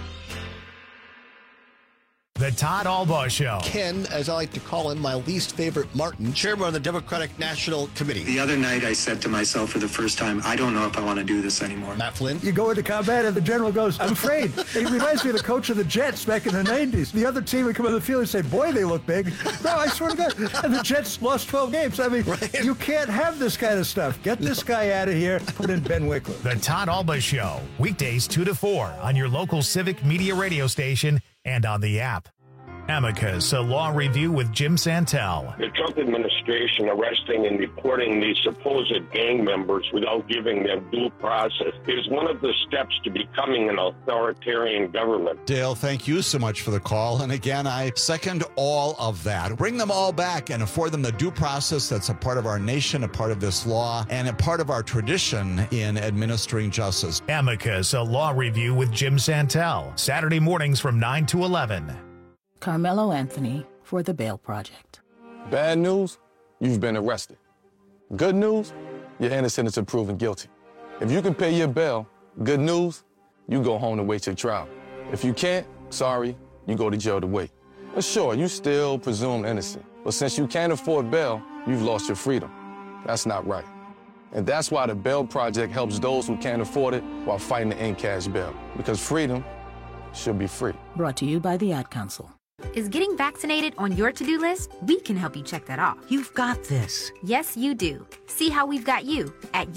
The Todd Albaugh Show. Ken, as I like to call him, my least favorite Martin, chairman of the Democratic National Committee. The other night I said to myself for the first time, I don't know if I want to do this anymore. Matt Flynn. You go into combat and the general goes, I'm afraid. He reminds me of the coach of the Jets back in the 90s. The other team would come on the field and say, boy, they look big. No, I swear to God. And the Jets lost 12 games. I mean, You can't have this kind of stuff. Get this guy out of here. Put in Ben Wickler. The Todd Albaugh Show. Weekdays 2 to 4 on your local Civic Media radio station and on the app. Amicus, a law review with Jim Santel. The Trump administration arresting and deporting these supposed gang members without giving them due process is one of the steps to becoming an authoritarian government. Dale, thank you so much for the call. And again, I second all of that. Bring them all back and afford them the due process that's a part of our nation, a part of this law, and a part of our tradition in administering justice. Amicus, a law review with Jim Santel. Saturday mornings from 9 to 11. Carmelo Anthony for The Bail Project. Bad news, you've been arrested. Good news, you're innocent until proven guilty. If you can pay your bail, good news, you go home to wait your trial. If you can't, sorry, you go to jail to wait. But sure, you still presumed innocent. But since you can't afford bail, you've lost your freedom. That's not right. And that's why the Bail Project helps those who can't afford it while fighting to end cash bail. Because freedom should be free. Brought to you by the Ad Council. Is getting vaccinated on your to-do list? We can help you check that off. You've got this. Yes, you do. See how we've got you at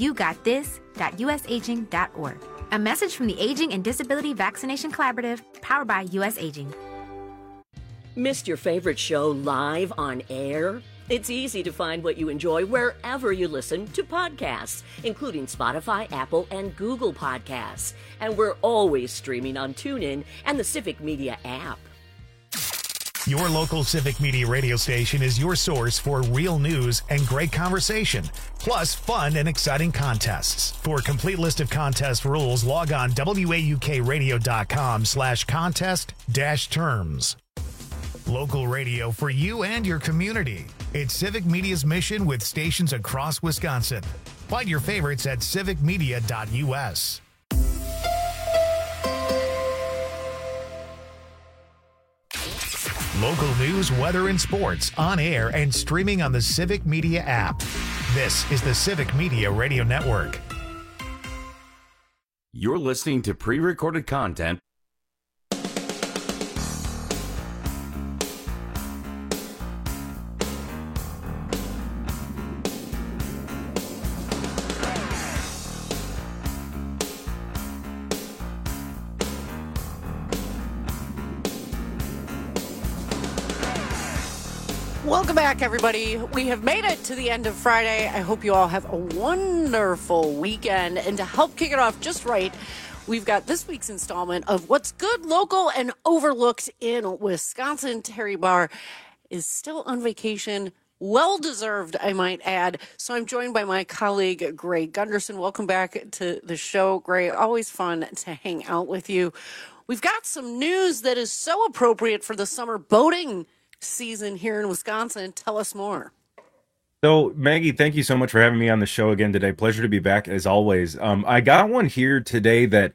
yougotthis.usaging.org. A message from the Aging and Disability Vaccination Collaborative, powered by US Aging. Missed your favorite show live on air? It's easy to find what you enjoy wherever you listen to podcasts, including Spotify, Apple, and Google Podcasts. And we're always streaming on TuneIn and the Civic Media app. Your local Civic Media radio station is your source for real news and great conversation, plus fun and exciting contests. For a complete list of contest rules, log on waukradio.com/contest-terms. Local radio for you and your community. It's Civic Media's mission with stations across Wisconsin. Find your favorites at civicmedia.us. Local news, weather, and sports on air and streaming on the Civic Media app. This is the Civic Media Radio Network. You're listening to pre-recorded content. Welcome back, everybody. We have made it to the end of Friday. I hope you all have a wonderful weekend. And to help kick it off just right, we've got this week's installment of What's Good, Local, and Overlooked in Wisconsin. Terry Barr is still on vacation. Well-deserved, I might add. So I'm joined by my colleague, Gray Gunderson. Welcome back to the show, Gray. Always fun to hang out with you. We've got some news that is so appropriate for the summer boating season here in Wisconsin. Tell us more. So, Maggie, thank you so much for having me on the show again today. Pleasure to be back as always. I got one here today that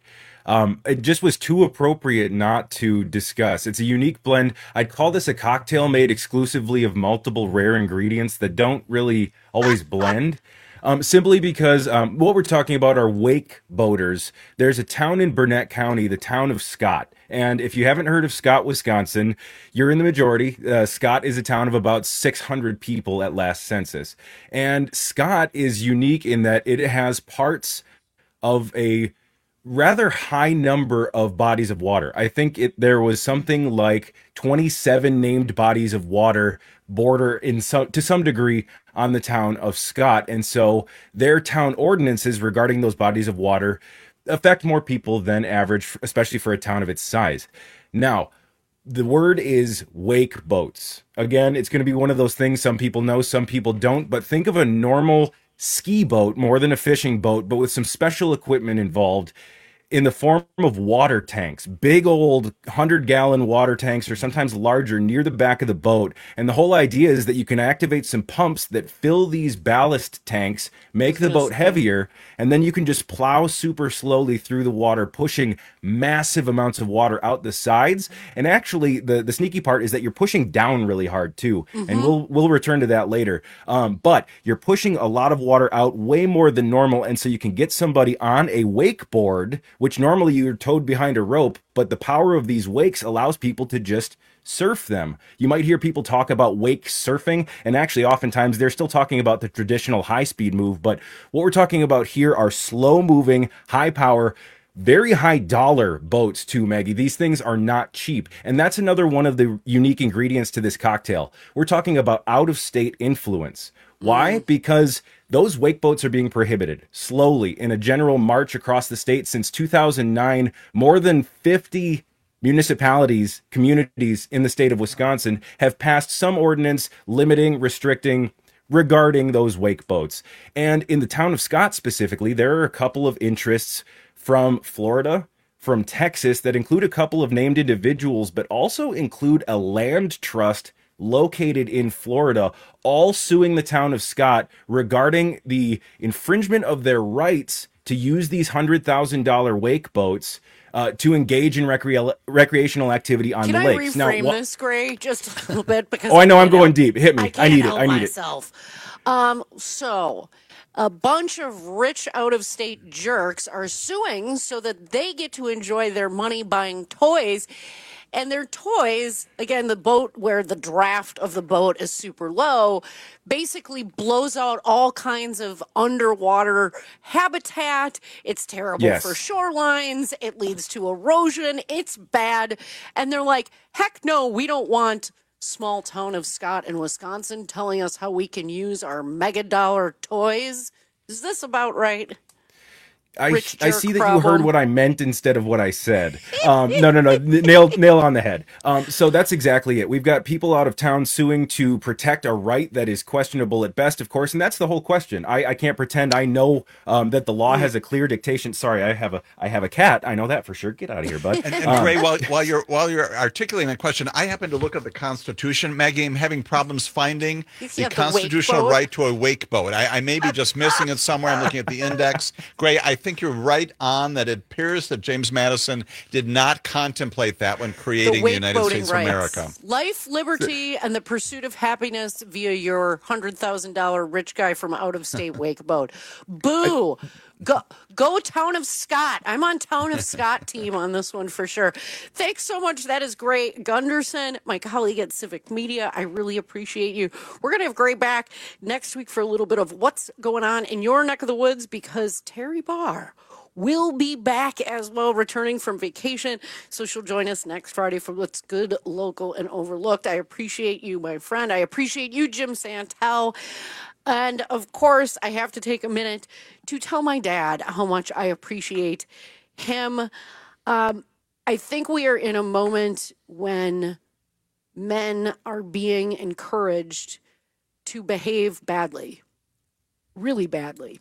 it just was too appropriate not to discuss. It's a unique blend. I'd call this a cocktail made exclusively of multiple rare ingredients that don't really always blend. Simply because what we're talking about are wake boaters. There's a town in Burnett County, the town of Scott. And if you haven't heard of Scott, Wisconsin, you're in the majority. Scott is a town of about 600 people at last census. And Scott is unique in that it has parts of a rather high number of bodies of water. I think there was something like 27 named bodies of water border to some degree on the town of Scott. And so their town ordinances regarding those bodies of water affect more people than average, especially for a town of its size. Now, the word is wake boats. Again, it's going to be one of those things some people know, some people don't, but think of a normal ski boat more than a fishing boat, but with some special equipment involved in the form of water tanks, big old 100-gallon water tanks, or sometimes larger, near the back of the boat. And the whole idea is that you can activate some pumps that fill these ballast tanks, make the boat heavier, and then you can just plow super slowly through the water, pushing massive amounts of water out the sides. And actually, the sneaky part is that you're pushing down really hard too. Mm-hmm. And we'll return to that later. But you're pushing a lot of water out, way more than normal, and so you can get somebody on a wakeboard, which normally you're towed behind a rope, but the power of these wakes allows people to just surf them. You might hear people talk about wake surfing, and actually oftentimes they're still talking about the traditional high-speed move, but what we're talking about here are slow-moving, high-power, very high dollar boats too, Maggie. These things are not cheap. And that's another one of the unique ingredients to this cocktail. We're talking about out-of-state influence. Why? Because those wake boats are being prohibited slowly in a general march across the state since 2009. More than 50 municipalities, communities in the state of Wisconsin have passed some ordinance limiting, restricting, regarding those wake boats. And in the town of Scott specifically, there are a couple of interests from Florida, from Texas, that include a couple of named individuals, but also include a land trust located in Florida, all suing the town of Scott regarding the infringement of their rights to use these $100,000 wake boats to engage in recreational activity on the lakes. Can I reframe this, Gray, just a little bit? Because I know I'm going deep. Hit me. I need it. So a bunch of rich out-of-state jerks are suing so that they get to enjoy their money buying toys. And their toys, again, the boat where the draft of the boat is super low, basically blows out all kinds of underwater habitat. It's terrible for shorelines. It leads to erosion. It's bad. And they're like, heck no, we don't want small town of Scott in Wisconsin telling us how we can use our mega dollar toys. Is this about right? I see that you heard what I meant instead of what I said. No. Nail on the head. So that's exactly it. We've got people out of town suing to protect a right that is questionable at best, of course, and that's the whole question. I can't pretend I know that the law has a clear dictation. Sorry, I have a cat. I know that for sure. Get out of here, bud. And Gray, while you're articulating that question, I happen to look at the Constitution. Maggie, I'm having problems finding the constitutional right to a wake boat. I may be just missing it somewhere. I'm looking at the index. Gray, I think you're right on that. It appears that James Madison did not contemplate that when creating the United States of America. Life, liberty, and the pursuit of happiness via your $100,000 rich guy from out-of-state wake boat. Boo! Go Town of Scott. I'm on Town of Scott team on this one for sure. Thanks so much. That is Gray Gunderson, my colleague at Civic Media. I really appreciate you. We're going to have Gray back next week for a little bit of what's going on in your neck of the woods, because Terry Barr will be back as well, returning from vacation. So she'll join us next Friday for What's Good, Local, and Overlooked. I appreciate you, my friend. I appreciate you, Jim Santel. And of course, I have to take a minute to tell my dad how much I appreciate him. I think we are in a moment when men are being encouraged to behave badly, really badly,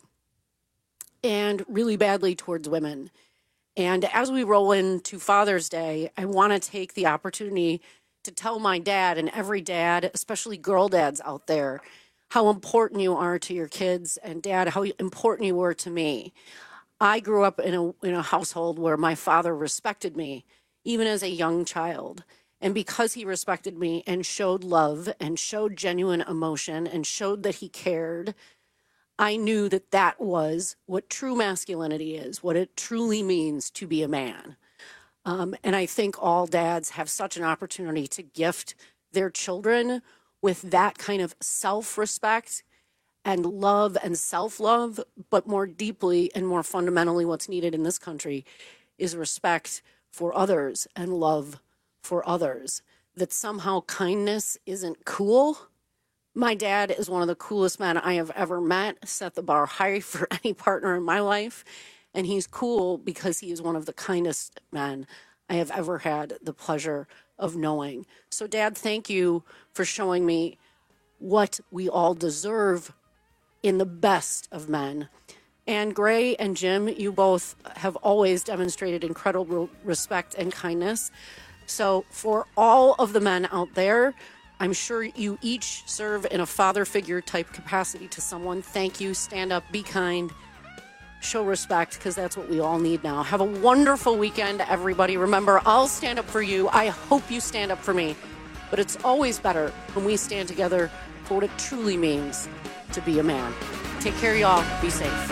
and really badly towards women. And as we roll into Father's Day, I want to take the opportunity to tell my dad, and every dad, especially girl dads out there, how important you are to your kids, and Dad, how important you were to me. I grew up in a household where my father respected me, even as a young child. And because he respected me and showed love and showed genuine emotion and showed that he cared, I knew that that was what true masculinity is, what it truly means to be a man. And I think all dads have such an opportunity to gift their children with that kind of self-respect and love and self-love, but more deeply and more fundamentally what's needed in this country is respect for others and love for others. That somehow kindness isn't cool. My dad is one of the coolest men I have ever met, set the bar high for any partner in my life, and he's cool because he is one of the kindest men I have ever had the pleasure of knowing. So, Dad, thank you for showing me what we all deserve in the best of men. And Gray and Jim, you both have always demonstrated incredible respect and kindness. So for all of the men out there, I'm sure you each serve in a father figure type capacity to someone. Thank you. Stand up, be kind, show respect, because that's what we all need now. Have a wonderful weekend, everybody. Remember, I'll stand up for you. I hope you stand up for me. But it's always better when we stand together for what it truly means to be a man. Take care, y'all. Be safe.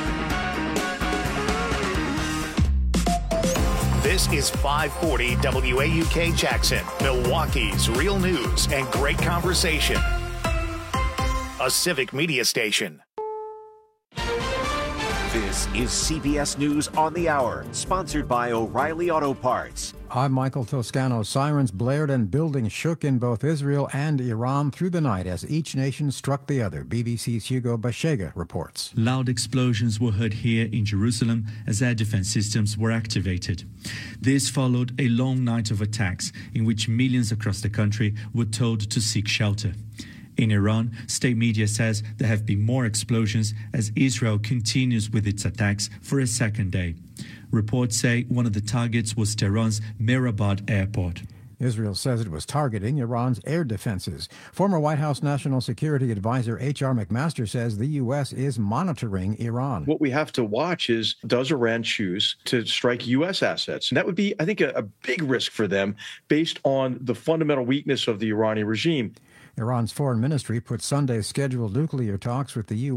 This is 540 WAUK Jackson, Milwaukee's real news and great conversation. A Civic Media station. This is CBS News on the Hour, sponsored by O'Reilly Auto Parts. I'm Michael Toscano. Sirens blared and buildings shook in both Israel and Iran through the night as each nation struck the other. BBC's Hugo Bashega reports. Loud explosions were heard here in Jerusalem as air defense systems were activated. This followed a long night of attacks in which millions across the country were told to seek shelter. In Iran, state media says there have been more explosions as Israel continues with its attacks for a second day. Reports say one of the targets was Tehran's Mehrabad airport. Israel says it was targeting Iran's air defenses. Former White House National Security Advisor H.R. McMaster says the U.S. is monitoring Iran. What we have to watch is, does Iran choose to strike U.S. assets? And that would be, I think, a big risk for them based on the fundamental weakness of the Iranian regime. Iran's foreign ministry put Sunday's scheduled nuclear talks with the U.S.